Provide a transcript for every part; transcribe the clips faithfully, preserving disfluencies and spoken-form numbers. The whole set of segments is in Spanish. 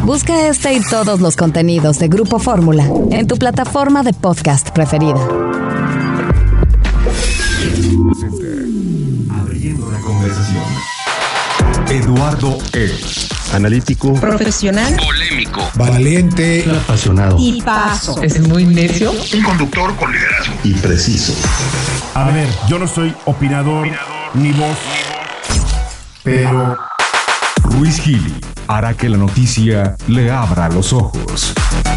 Busca este y todos los contenidos de Grupo Fórmula en tu plataforma de podcast preferida. Abriendo la conversación. Eduardo X. Analítico, profesional, Polémico, valiente, apasionado y paso. Es muy necio. Un conductor con liderazgo y preciso. A ver, yo no soy opinador, opinador ni voz, pero Ruiz Gili hará que la noticia le abra los ojos.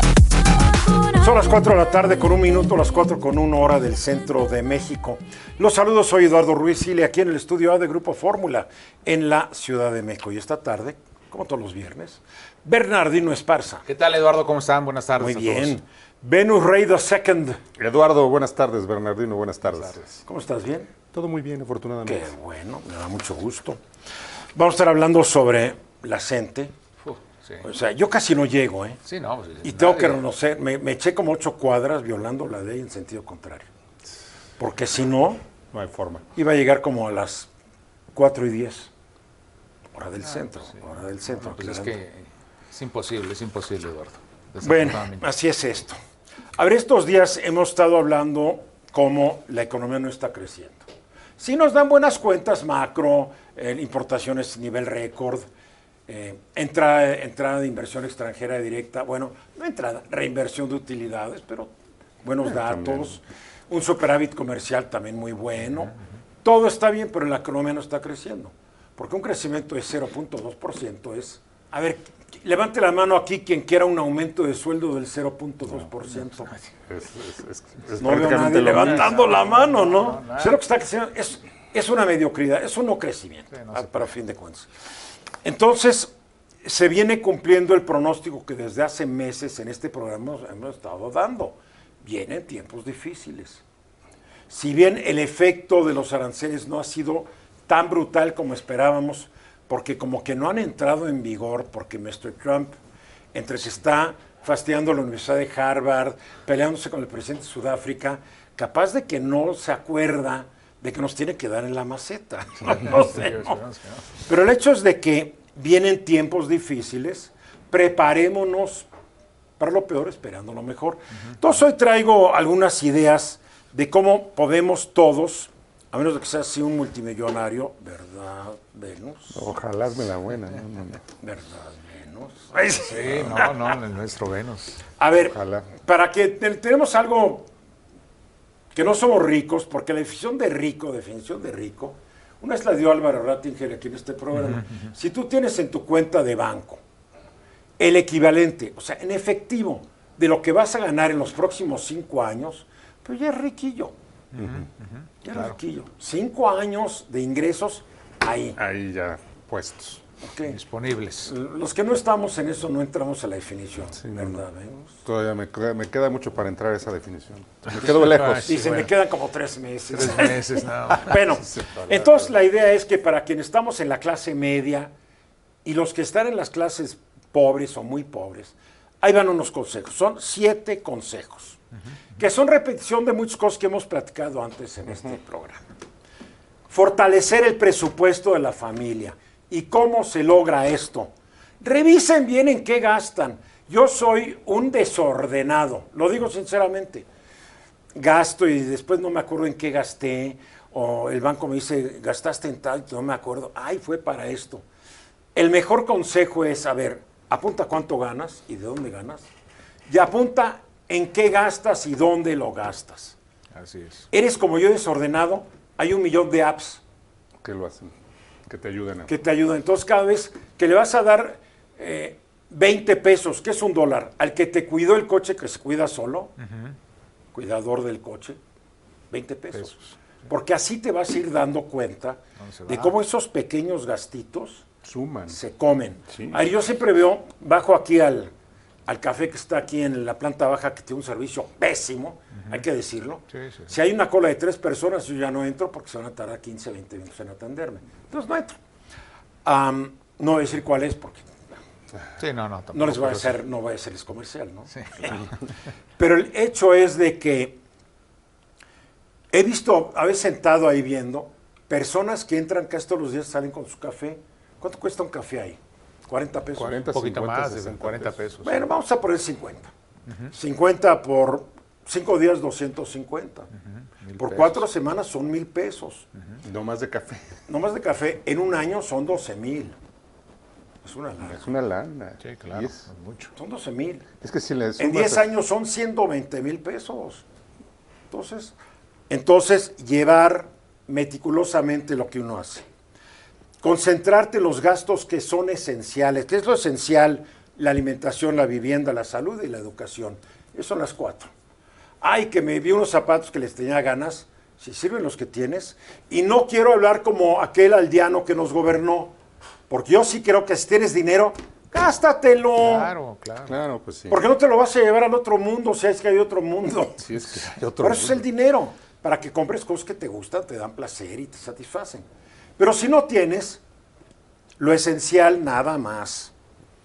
Son las cuatro de la tarde con un minuto, las cuatro con una hora del centro de México. Los saludos, soy Eduardo Ruiz Gili, aquí en el estudio A de Grupo Fórmula, en la Ciudad de México. Y esta tarde, como todos los viernes, Bernardino Esparza. ¿Qué tal, Eduardo? ¿Cómo están? Buenas tardes. Muy a bien. todos. Venus Rey the Second. Eduardo, buenas tardes. Bernardino, buenas tardes. Buenas tardes. ¿Cómo estás? ¿Bien? Todo muy bien, afortunadamente. Qué bueno, me da mucho gusto. Vamos a estar hablando sobre la gente. Uf, sí. O sea, yo casi no llego, ¿eh? Sí, no, pues, Y nadie. tengo que reconocer, me, me eché como ocho cuadras violando la ley en sentido contrario. Porque si no, No hay forma. iba a llegar como a las cuatro y diez. Hora del Ah, centro, pues sí. hora del centro. No, pues es aclarando. que es imposible, es imposible, Eduardo. Bueno, Desafortunadamente. así es esto. A ver, estos días hemos estado hablando cómo la economía no está creciendo. Sí nos dan buenas cuentas macro, eh, importaciones nivel récord, eh, entrada, entrada de inversión extranjera directa, bueno, no entrada, reinversión de utilidades, pero buenos datos, un superávit comercial también muy bueno. Todo está bien, pero la economía no está creciendo. Porque un crecimiento de cero punto dos por ciento es... A ver, levante la mano aquí quien quiera un aumento de sueldo del cero punto dos por ciento. Es, es, es, es No veo a prácticamente nadie lo mismo. levantando la mano, ¿no? No, nada. Sé lo que está creciendo. Es, es una mediocridad, es un no crecimiento, Sí, no ah, se para fin de cuentas. Entonces, se viene cumpliendo el pronóstico que desde hace meses en este programa hemos, hemos estado dando. Vienen tiempos difíciles. Si bien el efecto de los aranceles no ha sido tan brutal como esperábamos, porque como que no han entrado en vigor, porque mister Trump, entre que está fastidiando la Universidad de Harvard, peleándose con el presidente de Sudáfrica, capaz de que no se acuerda de que nos tiene que dar en la maceta. No, no sé, ¿no? Pero el hecho es de que vienen tiempos difíciles, preparémonos para lo peor, esperando lo mejor. Entonces hoy traigo algunas ideas de cómo podemos todos, a menos de que seas así un multimillonario, ¿verdad, Venus? Ojalá me la buena. No, no, no. ¿Verdad, Venus? Ay, sí. Sí, no, no, el nuestro Venus. A ver, Ojalá. para que te- tenemos algo que no somos ricos, porque la definición de rico, definición de rico, una vez la dio Álvaro Rattinger aquí en este programa. Si tú tienes en tu cuenta de banco el equivalente, o sea, en efectivo, de lo que vas a ganar en los próximos cinco años, pues ya es riquillo. Ya es riquillo. Cinco años de ingresos ahí. Ahí ya puestos. ¿ok? Disponibles. Los que no estamos en eso no entramos a la definición, ¿verdad, Venus? Todavía me, queda- me queda mucho para entrar a esa definición. Me quedo lejos. Y se bueno. me quedan como tres meses. Tres meses, no. Bueno, entonces la idea es que para quienes estamos en la clase media y los que están en las clases pobres o muy pobres, ahí van unos consejos. Son siete consejos, que son repetición de muchas cosas que hemos platicado antes en este programa. Fortalecer el presupuesto de la familia. ¿Y cómo se logra esto? Revisen bien en qué gastan. Yo soy un desordenado, lo digo sinceramente. Gasto y después no me acuerdo en qué gasté, o el banco me dice, gastaste en tal, no me acuerdo, ay, fue para esto. El mejor consejo es, a ver, apunta cuánto ganas y de dónde ganas, y apunta en qué gastas y dónde lo gastas. Así es. Eres como yo desordenado, hay un millón de apps Que lo hacen. Que te ayuden a... que te ayudan. Entonces, cada vez que le vas a dar eh, veinte pesos, que es un dólar, al que te cuidó el coche, que se cuida solo, cuidador del coche, veinte pesos. Pesos. Porque así te vas a ir dando cuenta ¿Dónde se de va? cómo esos pequeños gastitos Suman. se comen. Sí. A ver, yo siempre veo, bajo aquí al, al café que está aquí en la planta baja, que tiene un servicio pésimo, hay que decirlo. Sí, sí. Si hay una cola de tres personas, yo ya no entro porque se van a tardar quince, veinte minutos en atenderme. Entonces no entro. Am, no voy a decir cuál es porque Sí, no, no. Tampoco, no les voy a pero sí. hacer, no voy a hacerles comercial, ¿no? Sí. Pero el hecho es de que he visto, a veces sentado ahí viendo, personas que entran casi todos los días, salen con su café. ¿Cuánto cuesta un café ahí? cuarenta pesos. cuarenta, Un poquito cincuenta, más, de sesenta cuarenta pesos. Bueno, vamos a poner cincuenta. cincuenta por cinco días, doscientos cincuenta. Mil Por pesos. cuatro semanas son mil pesos. No más de café. No más de café. En un año son doce mil. Es una lana. Es una lana. Sí, claro, Y es es, mucho. Son doce mil. es que si le En sumas diez a- años son ciento veinte mil pesos. Entonces, entonces, llevar meticulosamente lo que uno hace. Concentrarte en los gastos que son esenciales. ¿Qué es lo esencial? La alimentación, la vivienda, la salud y la educación. Esas son las cuatro. Ay, que me vi unos zapatos que les tenía ganas. Si sirven los que tienes. Y no quiero hablar como aquel aldeano que nos gobernó. Porque yo sí creo que si tienes dinero, gástatelo. Claro, claro. Claro, pues sí. Porque no te lo vas a llevar al otro mundo si es que hay otro mundo. Sí, es que hay otro Por eso es el mundo. dinero, para que compres cosas que te gustan, te dan placer y te satisfacen. Pero si no tienes, lo esencial nada más.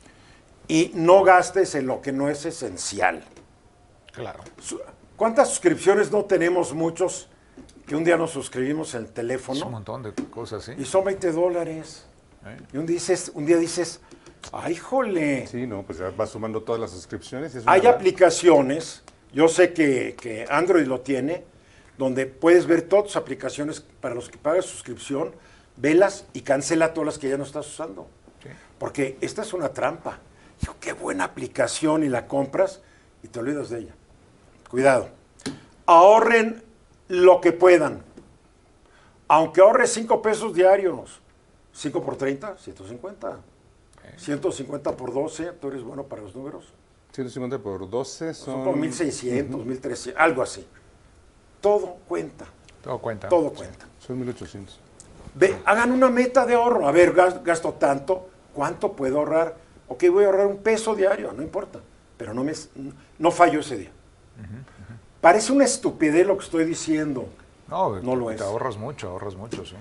Y no gastes en lo que no es esencial. Claro. Su- ¿Cuántas suscripciones no tenemos muchos que un día nos suscribimos en el Es un teléfono montón de cosas, ¿sí? y son veinte dólares? ¿Eh? Y un, dices, un día dices, ¡ay, jole! Sí, no, pues ya vas sumando todas las suscripciones. y es una Hay lana. aplicaciones, yo sé que, que Android lo tiene, donde puedes ver todas tus aplicaciones para los que pagas suscripción, velas y cancela todas las que ya no estás usando. Sí. Porque esta es una trampa. Digo, qué buena aplicación y la compras y te olvidas de ella. Cuidado. Ahorren lo que puedan. Aunque ahorres cinco pesos diarios. cinco por treinta, ciento cincuenta. ciento cincuenta por doce, tú eres bueno para los números. ciento cincuenta por doce son... Son como mil seiscientos, mil trescientos, algo así. Todo cuenta, Todo cuenta. todo cuenta. Son mil ochocientos. Ve, hagan una meta de ahorro. A ver, gas- gasto tanto, ¿cuánto puedo ahorrar? Ok, voy a ahorrar un peso diario, no importa, pero no, me, no fallo ese día. Parece una estupidez lo que estoy diciendo. No, No lo te es. ahorras mucho, ahorras mucho, sí.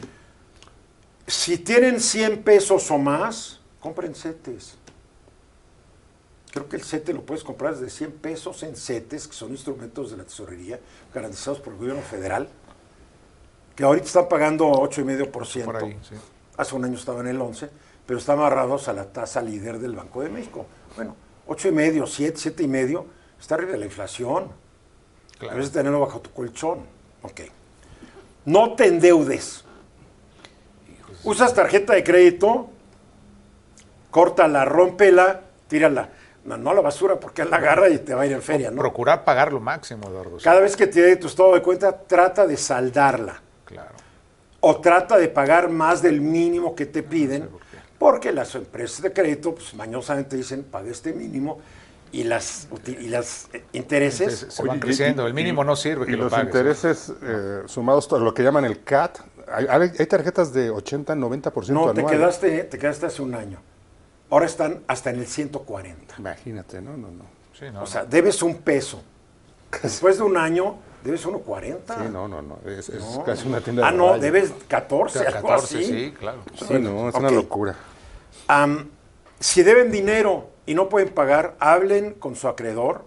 Si tienen cien pesos o más, compren setes. Creo que el sete lo puedes comprar desde cien pesos en setes, que son instrumentos de la tesorería, garantizados por el gobierno federal, que ahorita están pagando ocho coma cinco por ciento. Por ahí, sí. Hace un año estaban en el once, pero están amarrados a la tasa líder del Banco de México. Bueno, ocho y medio, siete, siete y medio, está arriba de la inflación. Claro. Debes tenerlo bajo tu colchón. Ok. No te endeudes. Usas tarjeta de crédito, córtala, rómpela, tírala. No, no a la basura porque él la agarra y te va a ir en feria, ¿no? Procurar pagar lo máximo, Eduardo. sí. Cada vez que te dé tu estado de cuenta, trata de saldarla. Claro. O trata de pagar más del mínimo que te piden, porque las empresas de crédito, pues mañosamente dicen, paga este mínimo, y las, uti- y las eh, intereses, Entonces, se van Oye, y- creciendo. y- El mínimo y- no sirve y que lo los pagues. intereses eh, sumados a lo que llaman el C A T, hay, hay- hay tarjetas de ochenta, noventa por ciento no, te anual. quedaste, te quedaste hace un año. Ahora están hasta en el ciento cuarenta. Imagínate, no, no, no. Sí, no, O no. sea, debes un peso. Después de un año, debes uno cuarenta. Sí, no, no, no. Es, es No. casi una tienda Ah, de no, raya. debes catorce, algo catorce, así. sí, claro. Sí, no, es una Ok. locura. Am, si deben dinero y no pueden pagar, hablen con su acreedor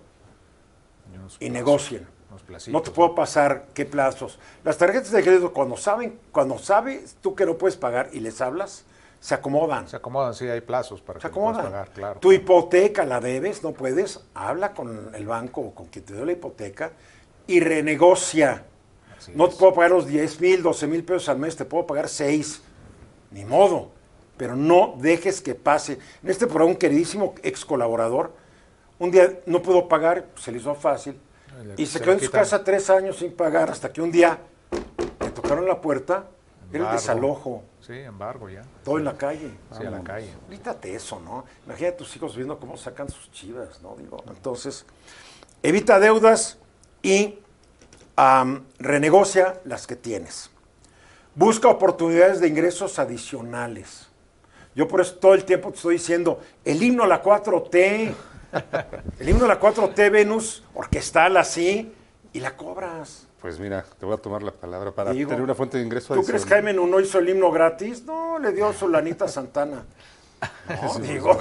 Unos y plazos, negocien. unos placitos, No te puedo pasar qué plazos. Las tarjetas de crédito, cuando saben, cuando sabes tú que no puedes pagar y les hablas, se acomodan. Se acomodan, sí, hay plazos para Se que puedas acomodan. pagar, claro. Tu hipoteca la debes, no puedes, habla con el banco o con quien te dio la hipoteca y renegocia. Así No es. te puedo pagar los diez mil, doce mil pesos al mes, te puedo pagar seis. Ni modo. Pero no dejes que pase. En este programa, un queridísimo ex colaborador, un día no pudo pagar, se le hizo fácil, Le- y se se quedó le en su quitan. casa tres años sin pagar, hasta que un día le tocaron la puerta, era el Embargo. desalojo, Sí, embargo ya. todo en la calle. Sí, a la calle. Quítate eso, ¿no? Imagínate a tus hijos viendo cómo sacan sus chivas, ¿no? Digo, entonces, evita deudas y am, renegocia las que tienes. Busca oportunidades de ingresos adicionales. Yo por eso todo el tiempo te estoy diciendo, el himno a la cuatro T, el himno a la cuatro T Venus, orquestal así, y la cobras. Pues mira, te voy a tomar la palabra para Digo, tener una fuente de ingreso ¿Tú crees que adicional. Jaime Nuno hizo el himno gratis? No, le dio su lanita Santana. No, digo.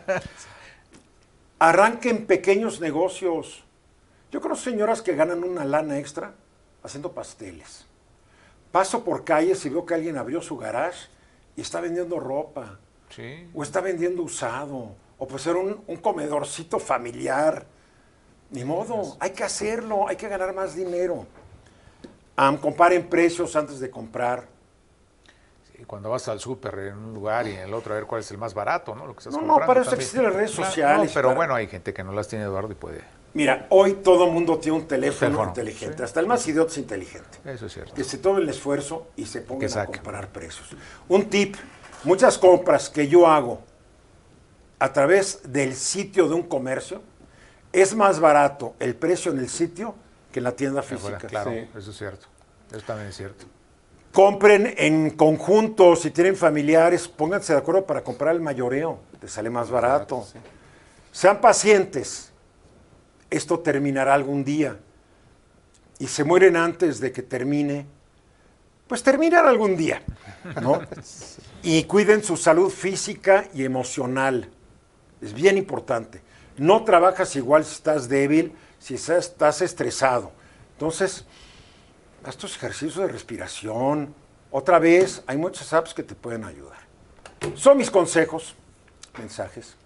Arranquen pequeños negocios. Yo conozco señoras que ganan una lana extra haciendo pasteles. Paso por calles y veo que alguien abrió su garage y está vendiendo ropa. Sí. O está vendiendo usado. O puede ser un, un comedorcito familiar. Ni modo, hay que hacerlo, hay que ganar más dinero. Um, comparen precios antes de comprar. Sí, cuando vas al súper en un lugar y en el otro a ver cuál es el más barato, ¿no? Lo que estás No, no, comprando para eso también. existen las redes Claro, sociales. no, pero para- bueno, hay gente que no las tiene, Eduardo, y puede. Mira, hoy todo el mundo tiene un teléfono, Teléfono, inteligente. sí. Hasta el más idiota es inteligente. Eso es cierto. Que se tome el esfuerzo y se pongan Que a saque. comparar precios. Un tip, muchas compras que yo hago a través del sitio de un comercio, es más barato el precio en el sitio que en la tienda Que fuera, física. claro, Sí. eso es cierto. Eso también es cierto. Compren en conjunto, si tienen familiares, pónganse de acuerdo para comprar el mayoreo, te sale más barato. sí. Sean pacientes, esto terminará algún día. Y se mueren antes de que termine, pues terminará algún día, ¿no? Y cuiden su salud física y emocional, es bien importante. No trabajas igual si estás débil, si estás, estás estresado. Entonces, haz estos ejercicios de respiración. Otra vez, hay muchas apps que te pueden ayudar. Son mis consejos, mensajes.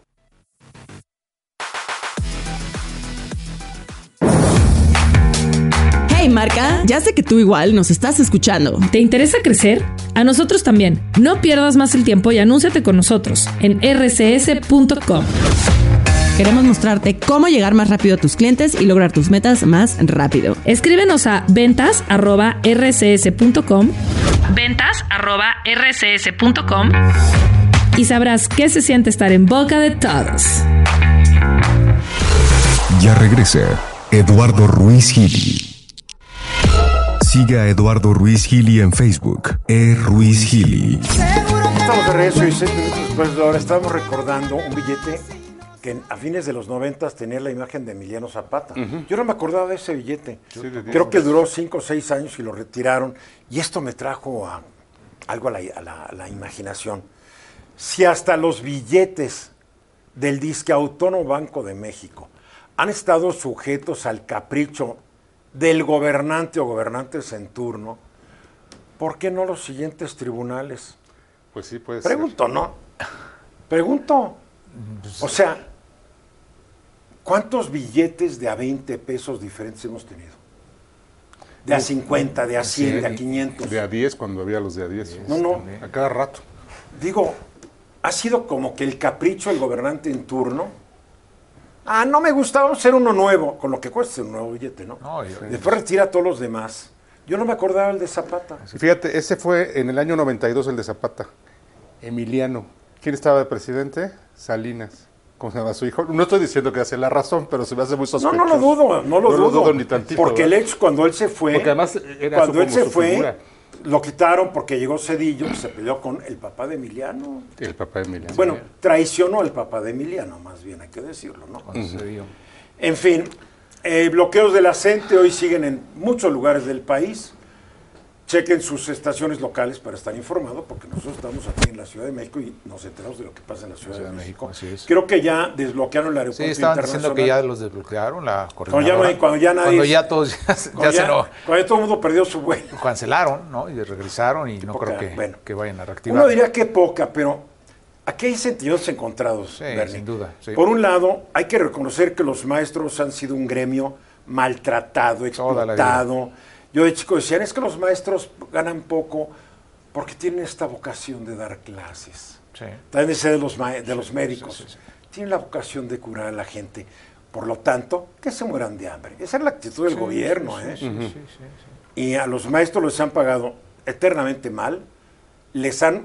Hey marca, ya sé que tú igual nos estás escuchando. ¿Te interesa crecer? A nosotros también. No pierdas más el tiempo y anúnciate con nosotros en r c s punto com. Queremos mostrarte cómo llegar más rápido a tus clientes y lograr tus metas más rápido. Escríbenos a ventas arroba r c s punto com, ventas arroba r c s punto com y sabrás qué se siente estar en boca de todos. Ya regresa Eduardo Ruiz Gili. Sigue a Eduardo Ruiz Gili en Facebook, e Ruiz Gili. Estamos de regreso y seis minutos después de ahora estamos recordando un billete que a fines de los noventas tenía la imagen de Emiliano Zapata. Yo no me acordaba de ese billete. Sí, de diez. Creo que duró cinco o seis años y lo retiraron. Y esto me trajo a, algo a la, a la- a la imaginación. Si hasta los billetes del Disque Autónomo Banco de México han estado sujetos al capricho del gobernante o gobernantes en turno, ¿por qué no los siguientes tribunales? Pues sí, puede Pregunto, ¿no? Pregunto. O sea, ¿cuántos billetes de a veinte pesos diferentes hemos tenido? De a cincuenta, de a cien, de a quinientos. ser. De a diez cuando había los de a diez. No, no. A cada rato. Digo, ha sido como que el capricho del gobernante en turno. Ah, no me gusta, vamos a hacer uno nuevo, con lo que cuesta un nuevo billete, ¿no? No, yo- Después retira a todos los demás. Yo no me acordaba el de Zapata. Y fíjate, ese fue en el año noventa y dos el de Zapata. Emiliano. ¿Quién estaba de presidente? Salinas. ¿Cómo se llama su hijo? No estoy diciendo que hace la razón, pero se me hace muy No, sospechoso. no lo dudo, no lo No dudo. lo dudo ni tantito, Porque el ¿verdad? hecho, cuando él se fue, Porque además era cuando su- él como se su fue, figura. lo quitaron porque llegó Cedillo, que se peleó con el papá de Emiliano. El papá de Emiliano. Bueno, traicionó al papá de Emiliano, más bien, hay que decirlo, ¿no? cuando se dio. En fin, eh, bloqueos de la CENTE hoy siguen en muchos lugares del país. Chequen sus estaciones locales para estar informados, porque nosotros estamos aquí en la Ciudad de México y nos enteramos de lo que pasa en la Ciudad, Ciudad de de México. México, así es. Creo que ya desbloquearon el aeropuerto Sí, estaban internacional. diciendo que ya los desbloquearon, la Cuando ya, no coordinadora. hay- cuando ya nadie... Cuando ya todos ya, se- cuando ya se ya- lo cuando ya todo el mundo perdió su vuelo. cancelaron, ¿no? Y regresaron y no poca, creo que, bueno. que vayan a reactivar. Uno diría que poca, pero aquí hay sentimientos encontrados, Sí, Bernie. sin duda, sí. Por un lado, hay que reconocer que los maestros han sido un gremio maltratado, Toda la explotado. Yo de chico decían, es que los maestros ganan poco porque tienen esta vocación de dar clases. Sí. También decía de los, ma- de los médicos. sí, sí, sí. Tienen la vocación de curar a la gente. Por lo tanto, que se mueran de hambre. Esa es la actitud del gobierno, sí, ¿eh? sí, sí, sí, sí. Y a los maestros les han pagado eternamente mal, les han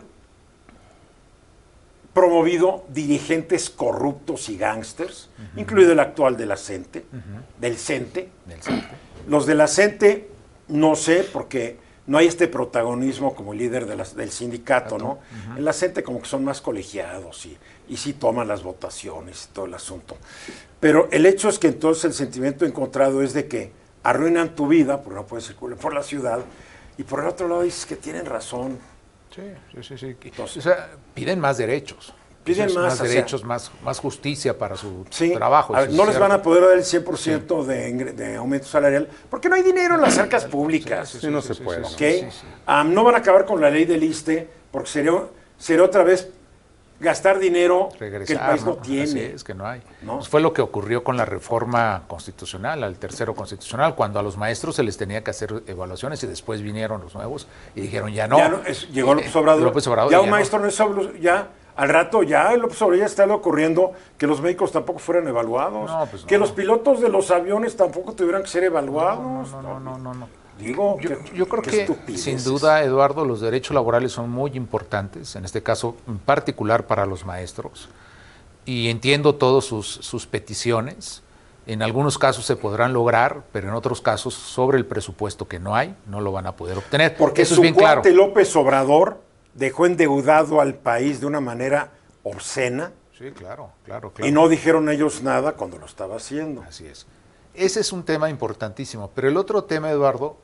promovido dirigentes corruptos y gángsters, incluido el actual de la CENTE, del CENTE. Del CENTE. Los de la CENTE, no sé, porque no hay este protagonismo como líder de las- del sindicato, ¿no? En la CENTE como que son más colegiados y, y sí toman las votaciones y todo el asunto. Pero el hecho es que entonces el sentimiento encontrado es de que arruinan tu vida, porque no puedes circular por la ciudad, y por el otro lado dices que tienen razón. Sí, sí, sí, sí. Que- Entonces- o sea, piden más derechos. Piden Eso es más, o sea- derechos, más, más justicia para su Sí, trabajo. a ver, eso es no les van cierto. a poder dar el cien por ciento de, ingre- de aumento salarial, porque no hay dinero en las arcas públicas. Sí, no se puede. ¿Ok? sí, sí. Am, no van a acabar con la ley del ISSSTE, porque sería, sería otra vez gastar dinero regresar, que el país no, ¿no? tiene. Así es, que no hay. ¿No? Pues fue lo que ocurrió con la reforma constitucional, al tercero constitucional, cuando a los maestros se les tenía que hacer evaluaciones y después vinieron los nuevos y dijeron ya no. Ya no es, llegó López Obrador. López Obrador ya ya un maestro no, no es hablo- ya al rato ya López Obrador ya está ocurriendo que los médicos tampoco fueran evaluados, No, pues no. que los pilotos de los aviones tampoco tuvieran que ser evaluados. No, no, no, no, no. Digo, Yo, qué- yo creo qué que, estupideces. sin duda, Eduardo, los derechos laborales son muy importantes, en este caso en particular para los maestros, y entiendo todas sus, sus peticiones. En algunos casos se podrán lograr, pero en otros casos, sobre el presupuesto que no hay, no lo van a poder obtener. Porque eso su es bien claro. cuate López Obrador dejó endeudado al país de una manera obscena Sí, claro, claro, claro. y no dijeron ellos nada cuando lo estaba haciendo. Así es. Ese es un tema importantísimo. Pero el otro tema, Eduardo,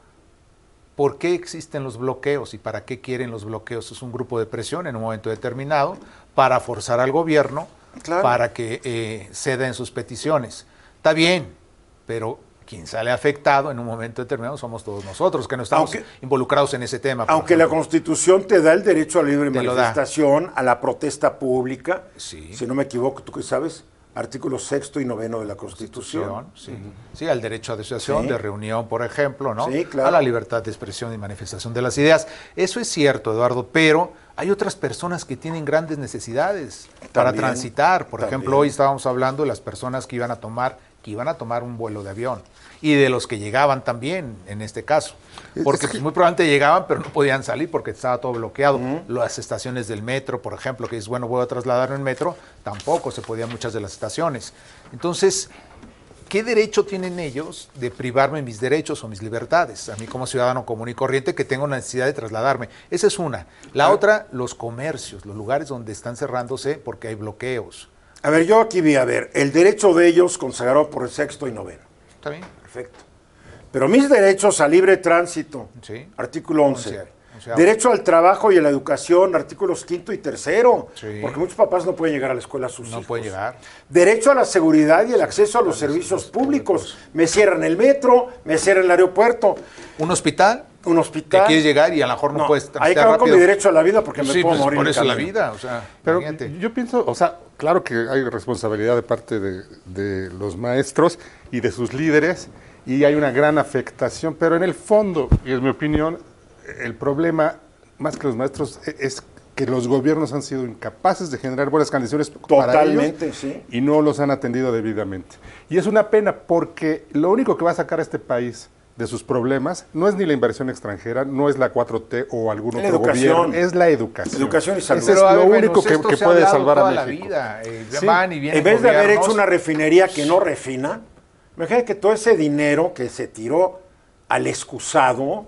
¿por qué existen los bloqueos y para qué quieren los bloqueos? Es un grupo de presión en un momento determinado para forzar al gobierno Claro. para que eh, ceda en sus peticiones. Está bien, pero quien sale afectado en un momento determinado somos todos nosotros, que no estamos Aunque- involucrados en ese tema. por Aunque la ejemplo. Constitución te da el derecho a la libre Te lo da. manifestación, a la protesta pública, Sí. si no me equivoco, tú que sabes, artículos sexto y noveno de la Constitución. Sí. Sí, al derecho a asociación, Sí. de reunión, por ejemplo, ¿no? Sí, claro. A la libertad de expresión y manifestación de las ideas. Eso es cierto, Eduardo, pero hay otras personas que tienen grandes necesidades para También, transitar. Por también. ejemplo, hoy estábamos hablando de las personas que iban a tomar, que iban a tomar un vuelo de avión y de los que llegaban también, en este caso. Porque pues, muy probablemente llegaban, pero no podían salir porque estaba todo bloqueado. Las estaciones del metro, por ejemplo, que dices, bueno, voy a trasladarme en metro, tampoco se podían muchas de las estaciones. Entonces, ¿qué derecho tienen ellos de privarme mis derechos o mis libertades? A mí como ciudadano común y corriente que tengo la necesidad de trasladarme. Esa es una. La Ah. otra, los comercios, los lugares donde están cerrándose porque hay bloqueos. A ver, yo aquí vi, a ver, el derecho de ellos consagrado por el sexto y noveno. ¿Está bien? Perfecto. Pero mis derechos a libre tránsito, Sí. artículo once. Once, onceavo. Derecho al trabajo y a la educación, artículos quinto y tercero. Sí. Porque muchos papás no pueden llegar a la escuela a sus No hijos. puede llegar. Derecho a la seguridad y el acceso a los servicios públicos. Me cierran el metro, me cierran el aeropuerto, Un hospital, un que hospital. quieres llegar y a lo mejor no, No, puedes ahí transitar acabo con mi rápido. derecho a la vida porque me Sí, puedo pues, morir por en eso la camino. vida, o sea, Pero imagínate. yo pienso, o sea, claro que hay responsabilidad de parte de, de los maestros y de sus líderes, y hay una gran afectación, pero en el fondo, y es mi opinión, el problema, más que los maestros, e- es que los gobiernos han sido incapaces de generar buenas condiciones para Totalmente, ellos sí. y no los han atendido debidamente. Y es una pena porque lo único que va a sacar a este país de sus problemas no es ni la inversión extranjera, no es la cuatro T o algún La otro educación. gobierno, es la educación. Educación y salud. Ese es Pero, a lo ver, único Venus, que, esto que se ha puede hablado salvar a toda la México. vida. Eh, Sí. van y vienen En vez de haber gobiernos. hecho una refinería que no refina, imagínate que todo ese dinero que se tiró al excusado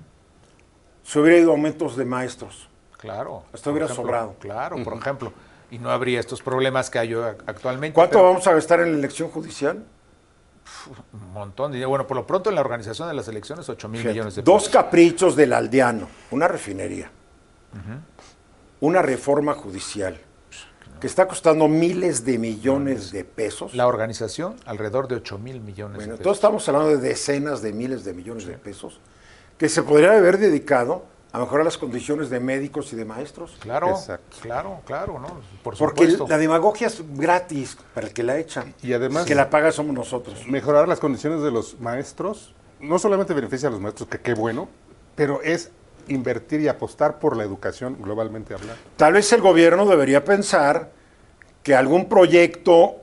se hubiera ido a aumentos de maestros. Claro. Esto por hubiera ejemplo, sobrado. Claro, por ejemplo. Y no habría estos problemas que hay hoy actualmente. ¿Cuánto pero vamos a gastar en la elección judicial? Un montón de dinero. Bueno, por lo pronto en la organización de las elecciones, ocho mil millones de Dos pesos. caprichos del aldeano, una refinería, una reforma judicial, que está costando miles de millones de pesos. La organización, alrededor de ocho mil millones Bueno, de entonces pesos. estamos hablando de decenas de miles de millones de pesos que se podría haber dedicado a mejorar las condiciones de médicos y de maestros. Claro, Exacto. claro, claro, ¿no? Por Porque supuesto. la demagogia es gratis para el que la echa. Y además- el que la paga somos nosotros. Mejorar las condiciones de los maestros, no solamente beneficia a los maestros, que qué bueno, pero es invertir y apostar por la educación globalmente hablando. Tal vez el gobierno debería pensar que algún proyecto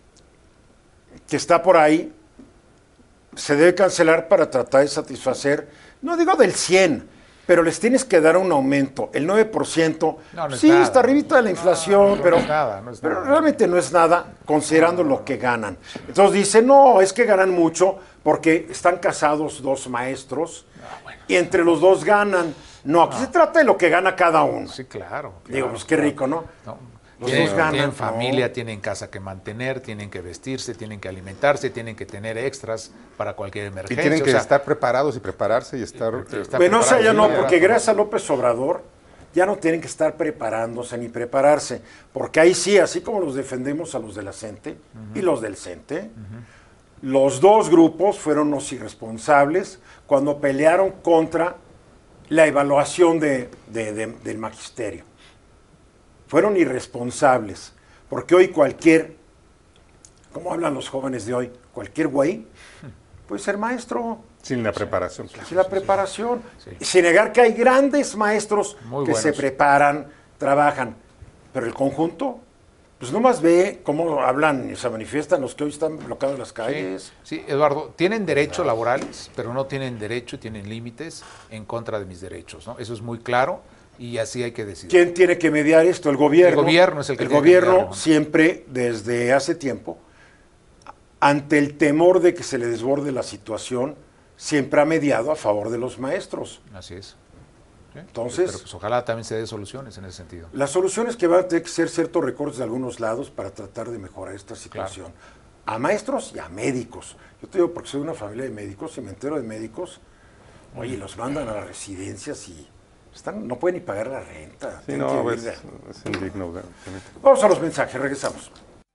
que está por ahí se debe cancelar para tratar de satisfacer, no digo del cien, pero les tienes que dar un aumento. El nueve por ciento, No, no es sí, nada. está arribita de la inflación, no pero, es nada, no es pero nada. realmente no es nada considerando lo que ganan. Entonces dice, no, es que ganan mucho porque están casados dos maestros y entre los dos ganan. No, aquí se trata de lo que gana cada uno. Sí, claro. Digo, claro, pues qué claro. rico, ¿no? No. Los Tienen, dos ganan, tienen ¿no? familia, tienen casa que mantener, tienen que vestirse, tienen que alimentarse, tienen que tener extras para cualquier Y emergencia. tienen que o sea, estar preparados y prepararse y estar... está Bueno, o sea, ya no, preparado, porque sí, gracias a López Obrador ya no tienen que estar preparándose ni prepararse, porque ahí sí, así como los defendemos a los de la CENTE y los del CENTE, los dos grupos fueron unos irresponsables cuando pelearon contra la evaluación de, de- de- del magisterio. fueron irresponsables, porque hoy cualquier, como hablan los jóvenes de hoy, cualquier güey puede ser maestro. Sin la preparación. Sin sí, la preparación. Sí. Sí. Sin negar que hay grandes maestros Muy que buenos. se preparan, trabajan, pero el conjunto, pues nomás ve cómo hablan y se manifiestan los que hoy están bloqueados en las calles. Sí, sí, Eduardo, tienen derechos laborales, pero no tienen derecho y tienen límites en contra de mis derechos, ¿no? Eso es muy claro y así hay que decidir. ¿Quién tiene que mediar esto? El gobierno. El gobierno es el que El tiene gobierno que mediar, ¿no? siempre, desde hace tiempo, ante el temor de que se le desborde la situación, siempre ha mediado a favor de los maestros. Así es. ¿Sí? Entonces, pero pues ojalá también se dé soluciones en ese sentido. Las soluciones que van a tener que ser ciertos recortes de algunos lados para tratar de mejorar esta situación. Claro. A maestros y a médicos. Yo te digo porque soy de una familia de médicos y me entero de médicos, oye, los mandan a las residencias y están, no pueden ni pagar la renta. Sí, no, pues, es indigno. Vamos a los mensajes, regresamos.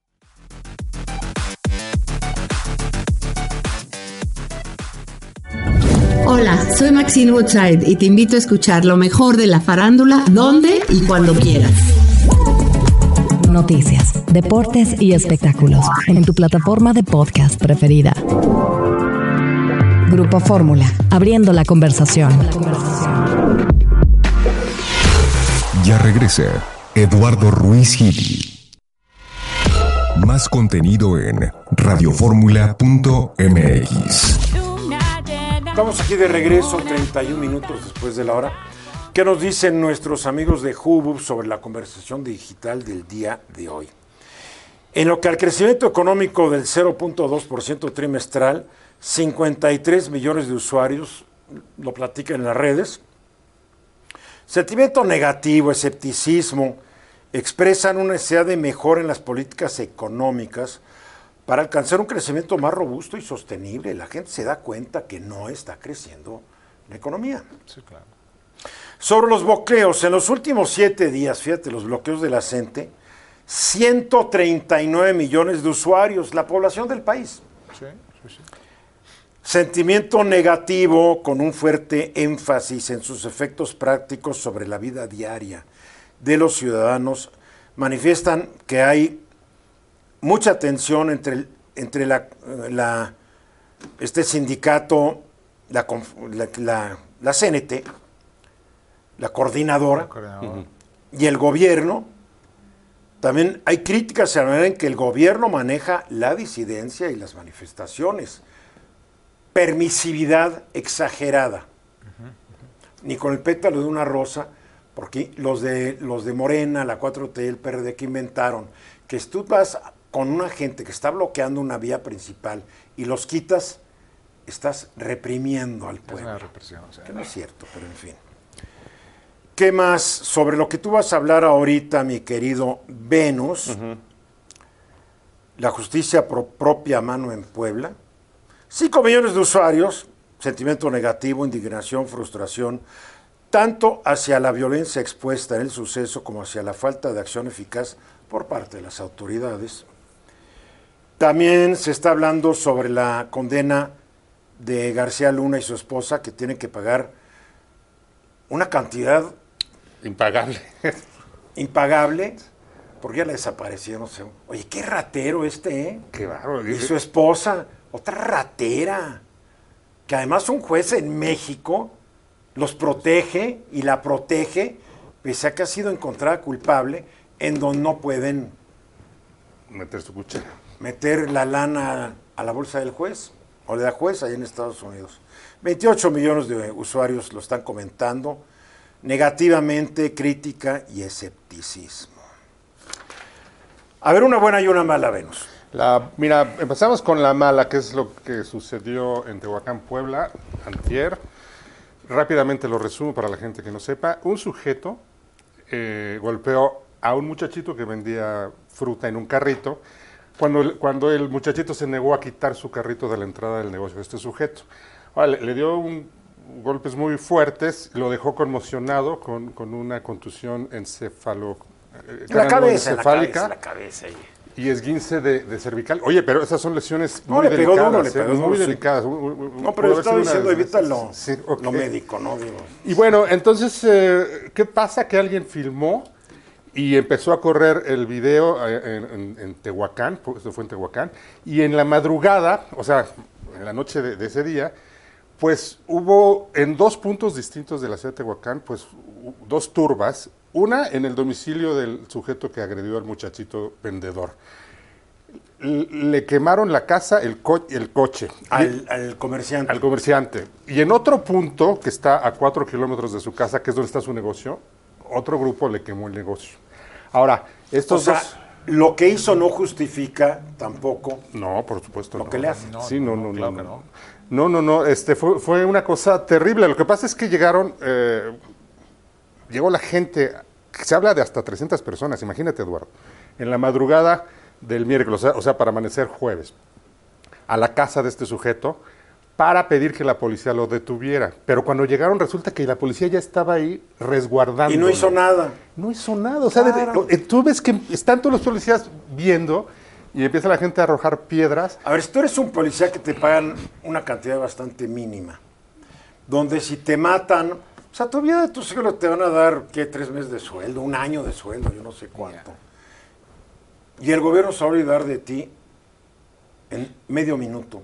Hola, soy Maxine Woodside y te invito a escuchar lo mejor de la farándula, donde y cuando quieras. Noticias, deportes y espectáculos en tu plataforma de podcast preferida. Grupo Fórmula, abriendo la conversación. Ya regresa Eduardo Ruiz Gili. Más contenido en radioformula punto m x. Estamos aquí de regreso, treinta y un minutos después de la hora. ¿Qué nos dicen nuestros amigos de Hubub sobre la conversación digital del día de hoy? En lo que al crecimiento económico del cero punto dos por ciento trimestral, cincuenta y tres millones de usuarios lo platican en las redes. Sentimiento negativo, escepticismo, expresan una necesidad de mejora en las políticas económicas para alcanzar un crecimiento más robusto y sostenible. La gente se da cuenta que no está creciendo la economía. Sí, claro. Sobre los bloqueos, en los últimos siete días, fíjate, los bloqueos de la CENTE, ciento treinta y nueve millones de usuarios, la población del país. Sí, sí, sí. Sentimiento negativo con un fuerte énfasis en sus efectos prácticos sobre la vida diaria de los ciudadanos. Manifiestan que hay mucha tensión entre, el, entre la, la, este sindicato, la, la, la, la C N T, la coordinadora, la coordinadora. Uh-huh. y el gobierno. También hay críticas a la manera en que el gobierno maneja la disidencia y las manifestaciones. Permisividad exagerada. Uh-huh. Uh-huh. Ni con el pétalo de una rosa, porque los de, los de Morena, la cuatro T, el P R D, que inventaron que si tú vas con una gente que está bloqueando una vía principal y los quitas, estás reprimiendo al pueblo. Es una represión, o sea, que no es cierto, pero en fin. ¿Qué más? Sobre lo que tú vas a hablar ahorita, mi querido Venus, uh-huh. la justicia por propia mano en Puebla, cinco millones de usuarios, sentimiento negativo, indignación, frustración, tanto hacia la violencia expuesta en el suceso como hacia la falta de acción eficaz por parte de las autoridades. También se está hablando sobre la condena de García Luna y su esposa, que tienen que pagar una cantidad impagable. Impagable, porque ya la desaparecieron. No sé. Oye, qué ratero este, ¿eh? Qué bárbaro. Y su esposa, otra ratera, que además un juez en México los protege y la protege, pese a que ha sido encontrada culpable, en donde no pueden meter su cuchara. Meter la lana a la bolsa del juez, o de la jueza allá en Estados Unidos. veintiocho millones de usuarios lo están comentando, negativamente, crítica y escepticismo. A ver, una buena y una mala, Venus. La, mira, empezamos con la mala, que es lo que sucedió en Tehuacán, Puebla, antier. Rápidamente lo resumo para la gente que no sepa. Un sujeto eh, golpeó a un muchachito que vendía fruta en un carrito, cuando, cuando el muchachito se negó a quitar su carrito de la entrada del negocio de este sujeto. Ahora, le, le dio un, golpes muy fuertes, lo dejó conmocionado con, con una contusión encefalo, eh, la cabeza, encefálica, la cabeza, la cabeza y esguince de, de cervical. Oye, pero esas son lesiones no, muy le pegó delicadas, duro, le pegó eh, duro, muy sí. delicadas. No, pero yo estaba diciendo, evita lo, sí, okay. lo médico, ¿no? Digo. Y bueno, entonces, eh, ¿qué pasa? Que alguien filmó y empezó a correr el video en, en, en Tehuacán, esto fue en Tehuacán, y en la madrugada, o sea, en la noche de, de ese día, pues hubo en dos puntos distintos de la ciudad de Tehuacán, pues dos turbas, una en el domicilio del sujeto que agredió al muchachito vendedor. Le quemaron la casa, el, co el coche. Al, al comerciante. Al comerciante. Y en otro punto, que está a cuatro kilómetros de su casa, que es donde está su negocio, otro grupo le quemó el negocio. Ahora, estos o sea, dos... lo que hizo no justifica tampoco... No, por supuesto lo no. que le hace. No, sí, no, no, no. Claro no, no. no, no, no, este, fue, fue una cosa terrible. Lo que pasa es que llegaron... Eh, llegó la gente... Se habla de hasta trescientas personas, imagínate, Eduardo. En la madrugada... del miércoles, o sea, o sea, para amanecer jueves, a la casa de este sujeto para pedir que la policía lo detuviera. Pero cuando llegaron resulta que la policía ya estaba ahí resguardando. Y no hizo nada. No hizo nada. O sea, claro. de, de, tú ves que están todos los policías viendo y empieza la gente a arrojar piedras. A ver, si tú eres un policía que te pagan una cantidad bastante mínima, donde si te matan, o sea, tu vida de tus hijos te van a dar, ¿qué? Tres meses de sueldo, un año de sueldo, yo no sé cuánto. Yeah. Y el gobierno se va a olvidar de ti en medio minuto.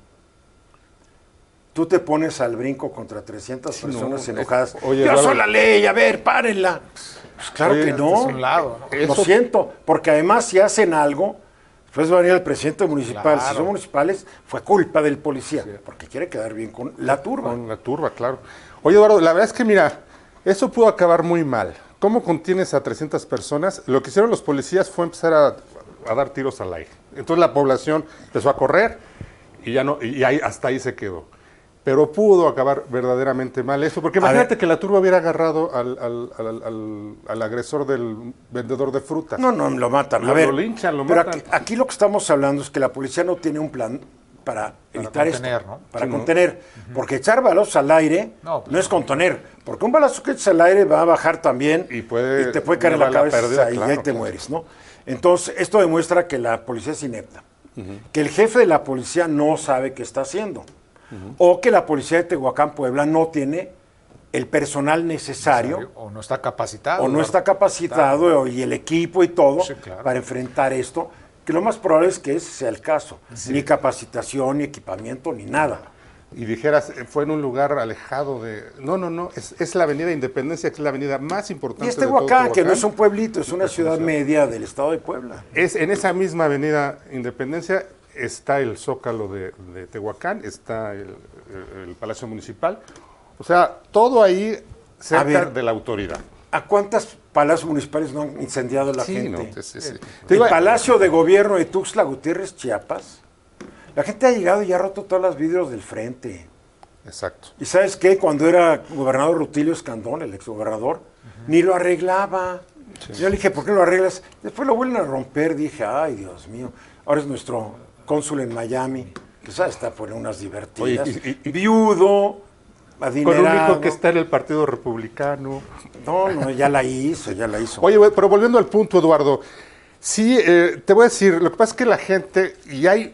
Tú te pones al brinco contra trescientas sí, personas no, enojadas. Es, oye, yo soy la ley, a ver, párenla. Pues claro oye, que no. Un lado, ¿no? Lo Eso... siento, porque además si hacen algo, después va a venir el presidente municipal. Claro. Si son municipales, fue culpa del policía, sí. porque quiere quedar bien con la turba. Con la turba, claro. Oye, Eduardo, la verdad es que mira, eso pudo acabar muy mal. ¿Cómo contienes a trescientas personas? Lo que hicieron los policías fue empezar a... a dar tiros al aire. Entonces la población empezó a correr y ya no y ahí, hasta ahí se quedó. Pero pudo acabar verdaderamente mal eso, porque imagínate que la turba hubiera agarrado al, al, al, al, al agresor del vendedor de frutas. No, no, lo matan. Lo, a ver, lo linchan, lo pero matan. Aquí, aquí lo que estamos hablando es que la policía no tiene un plan para, para evitar contener, esto, ¿no? para sí, contener, ¿no? porque echar balazos al aire no, pues, no es contener, porque un balazo que echas al aire va a bajar también y, puede, y te puede caer en la cabeza pérdida, y claro, ahí te claro. mueres, ¿no? Entonces, esto demuestra que la policía es inepta, uh-huh. que el jefe de la policía no sabe qué está haciendo, uh-huh. o que la policía de Tehuacán, Puebla, no tiene el personal necesario, o no está capacitado, o no está capacitado, claro. y el equipo y todo, sí, claro. para enfrentar esto, que lo más probable es que ese sea el caso, sí. ni capacitación, ni equipamiento, ni nada. Y dijeras, fue en un lugar alejado de... No, no, no, es, es la avenida Independencia, que es la avenida más importante y este de todo Tehuacán, Tehuacán, que no es un pueblito, es una ciudad media del estado de Puebla. Es en esa misma avenida Independencia está el Zócalo de, de Tehuacán, está el, el, el Palacio Municipal, o sea, todo ahí cerca ver, de la autoridad. ¿A cuántas palacios municipales no han incendiado la sí, gente? No, sí, sí. El, el Palacio de Gobierno de Tuxtla Gutiérrez, Chiapas. La gente ha llegado y ha roto todas las vidrios del frente. Exacto. ¿Y sabes qué? Cuando era gobernador Rutilio Escandón, el exgobernador, uh-huh. ni lo arreglaba. Sí. Yo le dije, ¿por qué lo arreglas? Después lo vuelven a romper. Dije, ay, Dios mío. Ahora es nuestro cónsul en Miami, que sabe, está por unas divertidas. Oye, y, y, Viudo, adinerado. Con un hijo que está en el Partido Republicano. No, no, ya la hizo, ya la hizo. Oye, pero volviendo al punto, Eduardo, sí, eh, te voy a decir, lo que pasa es que la gente, y hay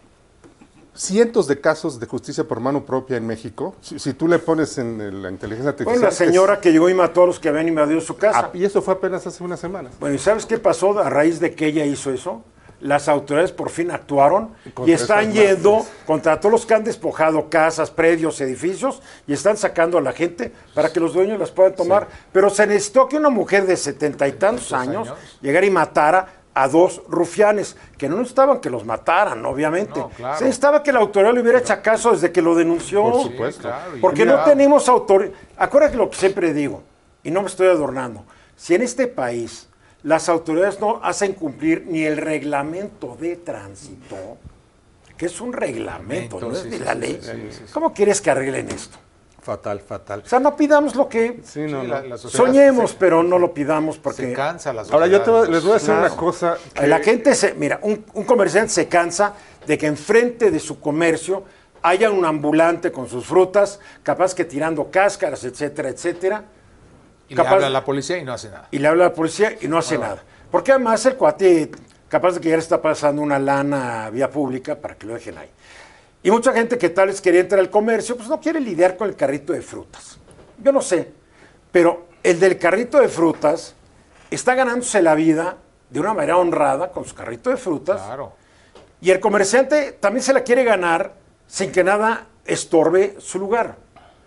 cientos de casos de justicia por mano propia en México. Si, si tú le pones en el, la inteligencia artificial... Bueno, la señora es, que llegó y mató a los que habían invadido su casa. Ah, y eso fue apenas hace una semana. Bueno, ¿y sabes qué pasó a raíz de que ella hizo eso? Las autoridades por fin actuaron y están yendo madres. contra todos los que han despojado casas, predios, edificios y están sacando a la gente para que los dueños las puedan tomar. Sí. Pero se necesitó que una mujer de setenta y tantos años, años llegara y matara a dos rufianes, que no necesitaban que los mataran, obviamente. No, claro. Se necesitaba que la autoridad le hubiera hecho caso desde que lo denunció. Por supuesto. Sí, claro. Porque mira, no tenemos autoridad. Acuérdate lo que siempre digo, y no me estoy adornando. Si en este país las autoridades no hacen cumplir ni el reglamento de tránsito, que es un reglamento, no es sí, ni sí, la ley, sí, sí, sí, ¿cómo quieres que arreglen esto? Fatal, fatal. O sea, no pidamos lo que sí, no, sí, la, la soñemos, se, pero no lo pidamos porque... Se cansa la Ahora yo te voy, les voy a decir claro. una cosa. Que... La gente, se, mira, un, un comerciante se cansa de que enfrente de su comercio haya un ambulante con sus frutas, capaz que tirando cáscaras, etcétera, etcétera. Y capaz, le habla a la policía y no hace nada. Y le habla a la policía y no hace bueno. nada. Porque además el cuate, capaz de que ya le está pasando una lana vía pública para que lo dejen ahí. Y mucha gente que tal vez quería entrar al comercio, pues no quiere lidiar con el carrito de frutas. Yo no sé, pero el del carrito de frutas está ganándose la vida de una manera honrada con su carrito de frutas. Claro. Y el comerciante también se la quiere ganar sin que nada estorbe su lugar.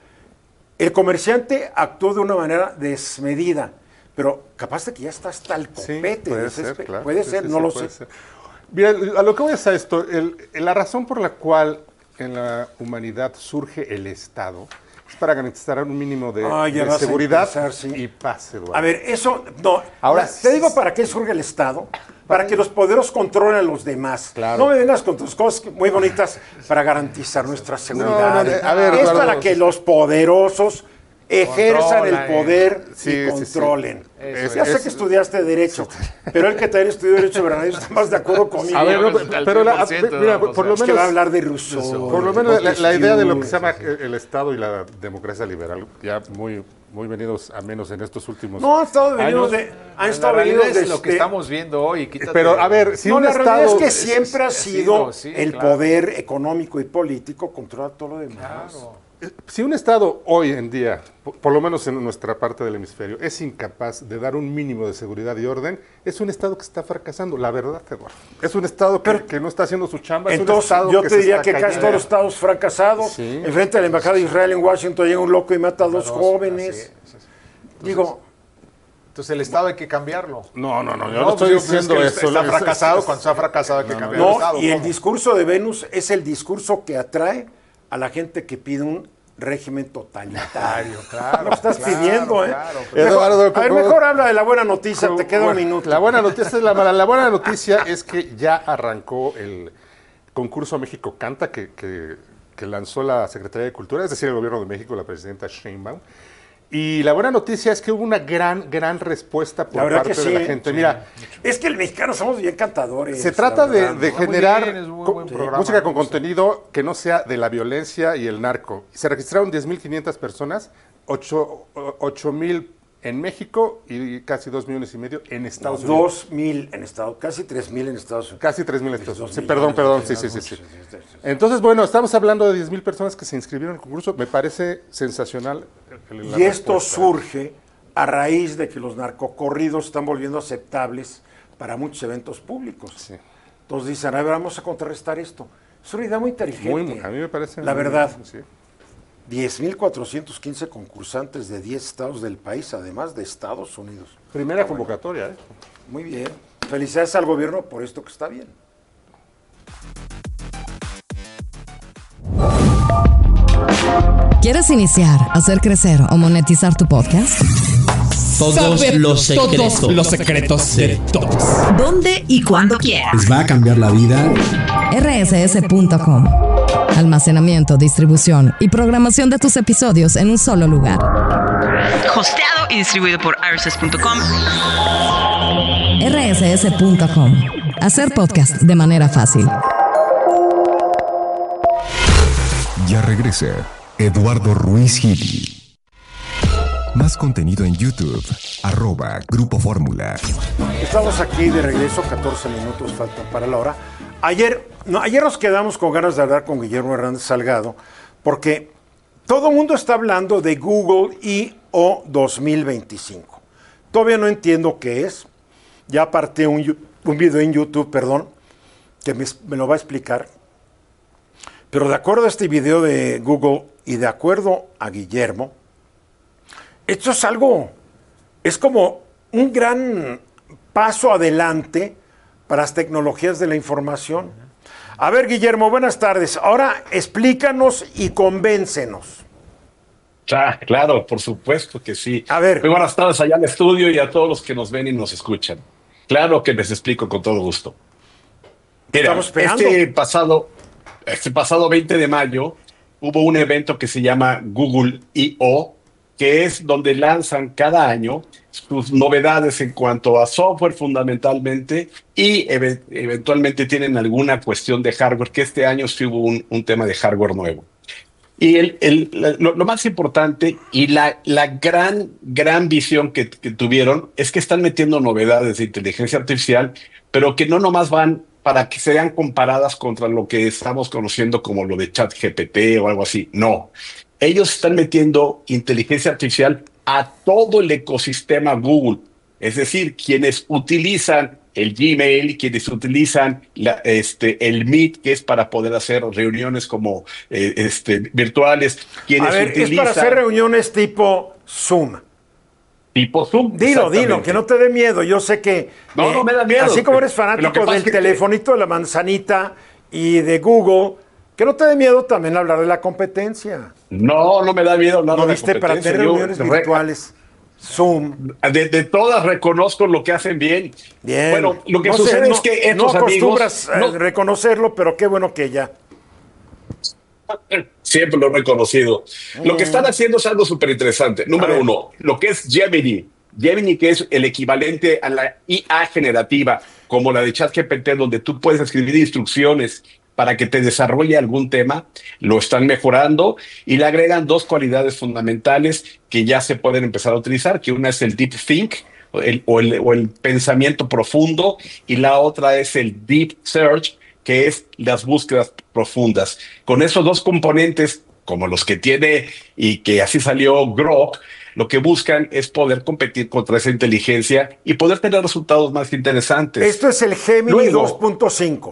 El comerciante actuó de una manera desmedida, pero capaz de que ya está hasta el copete. Sí, puede de ser, espe- claro. Puede Sí, ser, sí, no sí, lo puede sé. ser. Mira, a lo que voy es a esto, el- la razón por la cual en la humanidad surge el Estado es para garantizar un mínimo de, Ah, ya de vas a seguridad empezar, sí. y paz, Eduardo. A ver, eso, no. Ahora, Ahora, te digo para qué surge el Estado. Para que los poderosos controlen a los demás. Claro. No me vengas con tus cosas muy bonitas para garantizar nuestra seguridad. no, a ver, es Eduardo. para que los poderosos ejerzan el Controlan. poder Sí, y sí, sí. controlen. Eso ya es. sé que estudiaste Derecho, pero el que también estudió Derecho Bernardino está más de acuerdo conmigo. A ver, no, al pero la- cien por ciento, mira, ¿no? O por sea, lo es que va a menos, hablar de Rousseau. por lo de menos la, la idea de lo que Montesquieu. se llama el Estado y la democracia liberal, ya muy, muy venidos a menos en estos últimos. No, han estado Ay, venidos no, de... Han la estado realidad venidos es de... lo que de- estamos viendo hoy. Quítate- Pero, a ver, si no, un la realidad Estado... es que siempre ha sido sí, el claro. poder económico y político controla todo lo demás. Si un Estado hoy en día, por, por lo menos en nuestra parte del hemisferio, es incapaz de dar un mínimo de seguridad y orden, es un Estado que está fracasando, la verdad, Eduardo. Es un Estado que, que no está haciendo su chamba, es un Entonces, Estado yo que te se diría está que casi cayendo. todos los estados fracasados, Sí. enfrente de la embajada de Israel en Washington llega un loco y mata a dos Dos, jóvenes. así es. Digo, Entonces el Estado hay que cambiarlo. No, no, no, yo No, no estoy pues, yo- diciendo es que eso. Está es- fracasado, es- cuando está fracasado hay que cambiar el no, Estado. y el ¿cómo? discurso de Venus es el discurso que atrae a la gente que pide un régimen totalitario. Claro, Lo estás claro, pidiendo, ¿eh? claro, Mejor- Eduardo, a ver, ¿cómo- mejor habla de la buena noticia, te queda un Bueno, minuto. La buena noticia es la mala. La buena noticia es que ya arrancó el concurso México Canta que, que- que lanzó la Secretaría de Cultura, es decir, el Gobierno de México, la presidenta Sheinbaum. Y la buena noticia es que hubo una gran, gran respuesta por La verdad parte que de la sí, gente. sí. Mira, Es que el mexicano somos bien cantadores. se trata la de, verdad, de ¿no? muy generar bien, es muy co- buen sí, programa, música con me gusta. contenido que no sea de la violencia y el narco. Se registraron diez mil quinientas personas, ocho mil en México y casi dos millones y medio en Estados Unidos. Dos mil en Estados casi tres mil en Estados Unidos. Casi tres mil en Estados Unidos. Dos Sí, mil, perdón, ¿no? perdón, Sí, sí, sí, no, sí, sí. sí, sí, sí, sí. Entonces, bueno, estamos hablando de diez mil personas que se inscribieron en el concurso. Me parece sensancial. el- la Y esto respuesta. surge a raíz de que los narcocorridos están volviendo aceptables para muchos eventos públicos. Sí. Entonces dicen, a ver, vamos a contrarrestar esto. Es una idea muy inteligente. Muy, a mí me parece. La muy- verdad, sí. diez mil cuatrocientos quince concursantes de diez estados del país, además de Estados Unidos. Primera convocatoria, ¿eh? Muy bien. Felicidades al gobierno por esto que está bien. ¿Quieres iniciar, hacer crecer o monetizar tu podcast? Todos Saber los secretos. todos los secretos de todos. ¿Dónde y cuándo quieras? Les va a cambiar la vida. R S S punto com. Almacenamiento, distribución y programación de tus episodios en un solo lugar. Hosteado y distribuido por R S S punto com. R S S punto com. Hacer podcast de manera fácil. Ya regresa Eduardo Ruiz Gili. Más contenido en YouTube, arroba Grupo Fórmula. Estamos aquí de regreso, catorce minutos faltan para la hora. Ayer, no, ayer nos quedamos con ganas de hablar con Guillermo Hernández Salgado, porque todo el mundo está hablando de Google I O dos mil veinticinco. Todavía no entiendo qué es. Ya aparté un, yu- un video en YouTube, perdón, que me, me lo va a explicar. Pero de acuerdo a este video de Google y de acuerdo a Guillermo, esto es algo, es como un gran paso adelante para las tecnologías de la información. A ver, Guillermo, buenas tardes. Ahora explícanos y convéncenos. Ah, claro, por supuesto que sí. A ver. Muy buenas tardes allá al estudio y a todos los que nos ven y nos escuchan. Claro que les explico con todo gusto. Mira, Estamos esperando. este pasado, este pasado veinte de mayo hubo un evento que se llama Google I O, que es donde lanzan cada año sus novedades en cuanto a software fundamentalmente y eve- eventualmente tienen alguna cuestión de hardware, que este año sí hubo un, un tema de hardware nuevo. Y el, el- la- lo, lo más importante y la, la gran, gran visión que, que tuvieron es que están metiendo novedades de inteligencia artificial, pero que no nomás van para que sean comparadas contra lo que estamos conociendo como lo de ChatGPT o algo así. No. Ellos están metiendo inteligencia artificial a todo el ecosistema Google. Es decir, quienes utilizan el Gmail, quienes utilizan la, este, el Meet, que es para poder hacer reuniones como eh, este, virtuales. Quienes A ver, utilizan, es para hacer reuniones tipo Zoom. Tipo Zoom. Dilo, dilo, que no te dé miedo. Yo sé que... No, eh, no me da miedo. Así como eres Lo que fanático pasa del es que- telefonito de la manzanita y de Google, que no te dé miedo también hablar de la competencia. No, no me da miedo nada ¿No de la viste? Para competencia. tener Yo reuniones re- virtuales, Zoom. De, de todas reconozco lo que hacen bien. Bien. Bueno, lo que No sé, sucede no- es que no estos acostumbras amigos... a reconocerlo, pero qué bueno que ya. Siempre lo he reconocido. Lo que están haciendo es algo súper interesante. Número ver. uno, lo que es Gemini. Gemini, que es el equivalente a la I A generativa, como la de ChatGPT, donde tú puedes escribir instrucciones para que te desarrolle algún tema, lo están mejorando y le agregan dos cualidades fundamentales que ya se pueden empezar a utilizar, que una es el Deep Think, o el, o el, o el pensamiento profundo, y la otra es el Deep Search, que es las búsquedas profundas. Con esos dos componentes, como los que tiene y que así salió Grok, lo que buscan es poder competir contra esa inteligencia y poder tener resultados más interesantes. Esto es el Gemini Luego, dos punto cinco.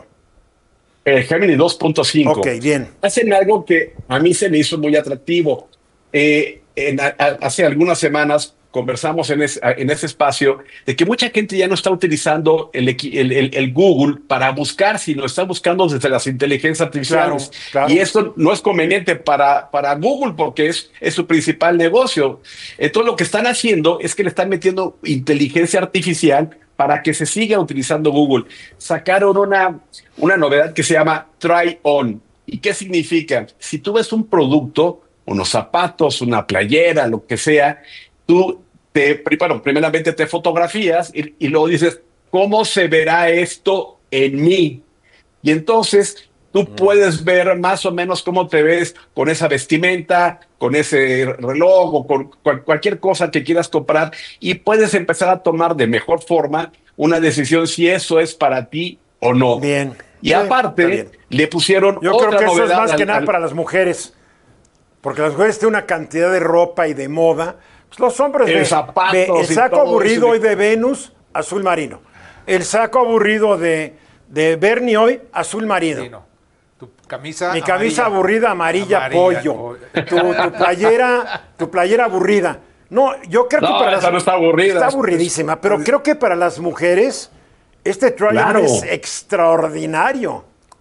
El Gemini dos punto cinco. Ok, bien. Hacen algo que a mí se me hizo muy atractivo. Eh, en, a, a- hace algunas semanas conversamos en, es- en ese espacio de que mucha gente ya no está utilizando el, equi- el- el- el Google para buscar, sino está buscando desde las inteligencias artificiales. Claro, claro. Y esto no es conveniente para, para Google porque es, es su principal negocio. Entonces lo que están haciendo es que le están metiendo inteligencia artificial para que se siga utilizando Google. Sacaron una, una novedad que se llama Try On. ¿Y qué significa? Si tú ves un producto, unos zapatos, una playera, lo que sea, tú te, bueno, primeramente te fotografías y, y luego dices, ¿cómo se verá esto en mí? Y entonces tú puedes ver más o menos cómo te ves con esa vestimenta, con ese reloj o con cual- cualquier cosa que quieras comprar y puedes empezar a tomar de mejor forma una decisión si eso es para ti o no. Bien. Y Sí, aparte, está bien. le pusieron Yo otra creo que eso es novedad más que al- nada al- para las mujeres. Porque las mujeres tienen una cantidad de ropa y de moda. Pues los hombres El de, zapatos de el y saco todo aburrido eso. hoy de Venus, azul marino. El saco aburrido de, de Bernie hoy, azul marino. Sí, no. Tu camisa Mi camisa amarilla. aburrida, amarilla, Amarilla, pollo. Tu, tu playera, tu playera aburrida. No, yo creo No, que para esa las no está aburrida. Está aburridísima, pero creo que para las mujeres este try-on Claro. es extraordinario.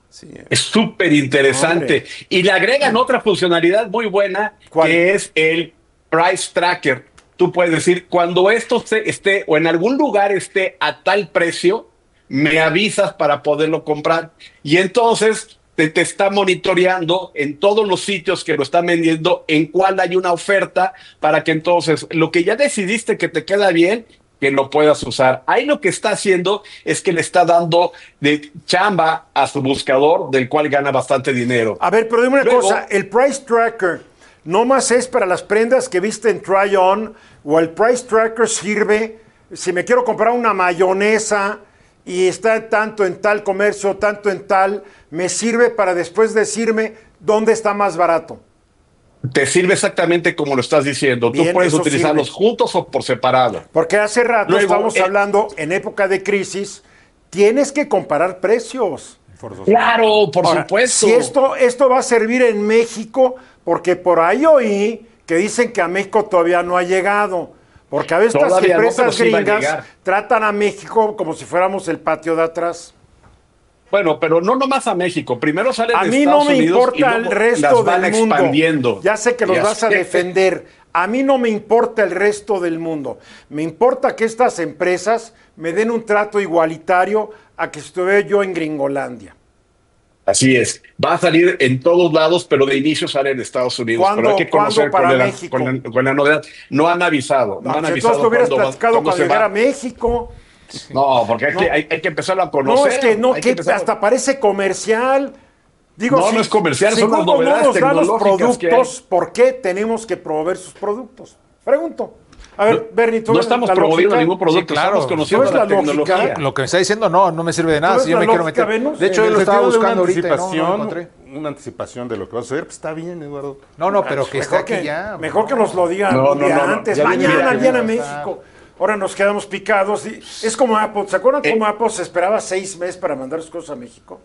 Es súper interesante. Hombre. Y le agregan otra funcionalidad muy buena, ¿Cuál? que es el Price Tracker. Tú puedes decir, cuando esto se- esté o en algún lugar esté a tal precio, me avisas para poderlo comprar. Y entonces te, te está monitoreando en todos los sitios que lo están vendiendo, en cuál hay una oferta, para que entonces lo que ya decidiste que te queda bien, que lo puedas usar. Ahí lo que está haciendo es que le está dando de chamba a su buscador, del cual gana bastante dinero. A ver, pero dime una Luego- cosa, el Price Tracker no más es para las prendas que viste en Try On, o el Price Tracker sirve si me quiero comprar una mayonesa y está tanto en tal comercio, tanto en tal, me sirve para después decirme dónde está más barato. Te sirve exactamente como lo estás diciendo. Bien, Tú puedes eso utilizarlos sirve. juntos o por separado. Porque hace rato Luego, estamos eh, hablando, en época de crisis, tienes que comparar precios. Claro, por Ahora, supuesto. Si esto, esto va a servir en México, porque por ahí oí que dicen que a México todavía no ha llegado. Porque a veces estas Todavía no, pero empresas sí va a gringas llegar. tratan a México como si fuéramos el patio de atrás. Bueno, pero no nomás a México. Primero salen A de mí Estados no me Unidos y importa el luego resto las van del mundo. expandiendo. Ya sé que los Y vas a así- defender. A mí no me importa el resto del mundo. Me importa que estas empresas me den un trato igualitario a que estuviera yo en Gringolandia. Así es. Va a salir en todos lados, pero de inicio sale en Estados Unidos. ¿Cuándo- Pero hay que cuándo conocer para con la, México? con, la, con la novedad. No han avisado. No, No, han pues avisado entonces lo hubieras cuándo va- platicado cómo cuando se llegara va. a México. No, porque hay, No. Que, hay, hay que empezarlo a conocer. No, es que no, Hay que empezar a- hasta parece comercial. Digo, No, si- no es comercial, si son las Google novedades no nos da los tecnológicas que productos, ¿por qué tenemos que proveer sus productos? Pregunto. A ver, Bernie, tú No ves estamos la promoviendo lógica? ningún producto, Sí, claro. estamos conociendo ¿Tú ves la, la lógica? tecnología. Lo que me está diciendo no, no me sirve de nada. ves Si yo la me quiero lógica, meter. Venus? De hecho, En yo lo el estaba sentido de buscando una ahorita y no, no lo anticipación, encontré. una anticipación de lo que va a suceder, pues está bien, Eduardo. No, no, pero que esté Mejor aquí que, ya. mejor que nos lo digan No, un no, día no, no. antes. Ya viene, Mañana ya viene a viene. México. ahora nos quedamos picados. Y es como Apple, ¿se acuerdan Eh. cómo Apple se esperaba seis meses para mandar sus cosas a México?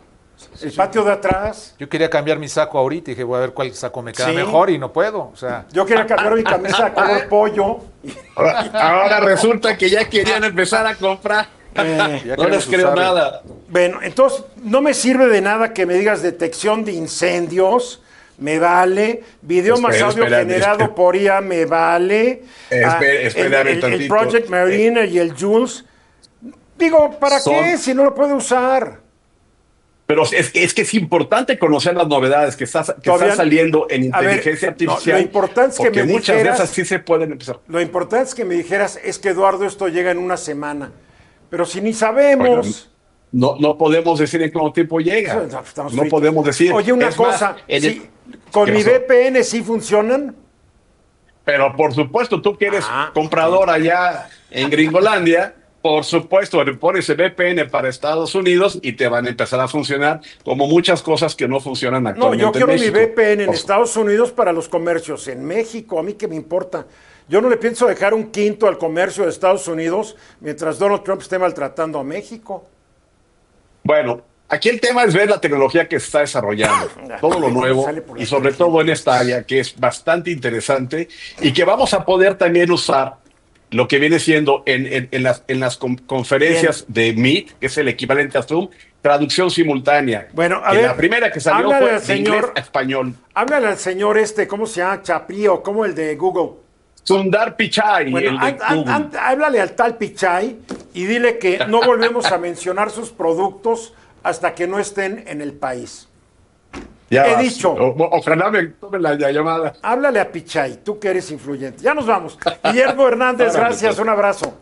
El patio de atrás. Yo quería cambiar mi saco ahorita y dije, voy a ver cuál saco me queda Sí. mejor y no puedo. O sea, Yo quería cambiar mi camisa de color pollo. Ahora, ahora resulta que ya querían empezar a comprar. Eh, ya No les queremos creo usarlo. nada. Bueno, entonces no me sirve de nada que me digas detección de incendios, me vale. Video más Espera, audio espera, generado espera. por I A, me vale. Espera, Ah, espérame el, el- el tantito. Project Mariner y el Jules. Digo, ¿para Son- qué si no lo puede usar? Pero es, es que es importante conocer las novedades que, está, que Todavía- están saliendo en A ver, inteligencia no, artificial. lo importante es que porque me muchas dijeras- de esas sí se pueden empezar. Lo importante es que me dijeras, es que Eduardo, esto llega en una semana. Pero si ni sabemos. Oigan, No, no podemos decir en cuánto tiempo llega. No, estamos No fritos. podemos decir. Oye, una Es más, cosa, en el- sí, ¿con ¿Qué mi pasó? V P N sí funcionan? Pero por supuesto, tú que eres Ah. comprador allá en Gringolandia, por supuesto, le pones el V P N para Estados Unidos y te van a empezar a funcionar como muchas cosas que no funcionan No, actualmente. yo quiero en mi México. V P N en Por- Estados Unidos para los comercios. En México, a mí qué me importa. Yo no le pienso dejar un quinto al comercio de Estados Unidos mientras Donald Trump esté maltratando a México. Bueno, aquí el tema es ver la tecnología que se está desarrollando, todo lo nuevo Sale por la y sobre tangente. todo en esta área que es bastante interesante y que vamos a poder también usar lo que viene siendo en, en- en las, en las con- conferencias de Meet, que es el equivalente a Zoom, traducción simultánea. Bueno, a Que ver, la primera que salió háblale fue al de señor- inglés a español. Háblale al señor este, ¿cómo se llama? Chaprío, como el de Google. Sundar Pichai, Bueno, el de an- an- Google. an- háblale al tal Pichai y dile que no volvemos a mencionar sus productos hasta que no estén en el país. Ya he vas. dicho. O- ojalá me tomen la, la llamada. Háblale a Pichai, tú que eres influyente. Ya nos vamos. Guillermo Hernández, Órale, gracias, pues. un abrazo.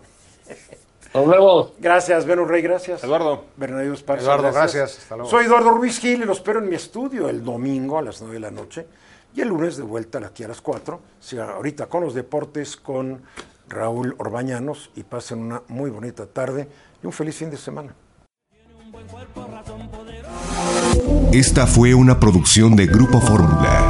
Nos vemos. Gracias, Venus Rey, gracias. Eduardo. Bernardo Esparza, Eduardo, gracias. Hasta luego. Soy Eduardo Ruiz Gil y lo espero en mi estudio el domingo a las nueve de la noche y el lunes de vuelta aquí a las cuatro. Sigan ahorita con los deportes con Raúl Orbañanos y pasen una muy bonita tarde y un feliz fin de semana. Esta fue una producción de Grupo Fórmula.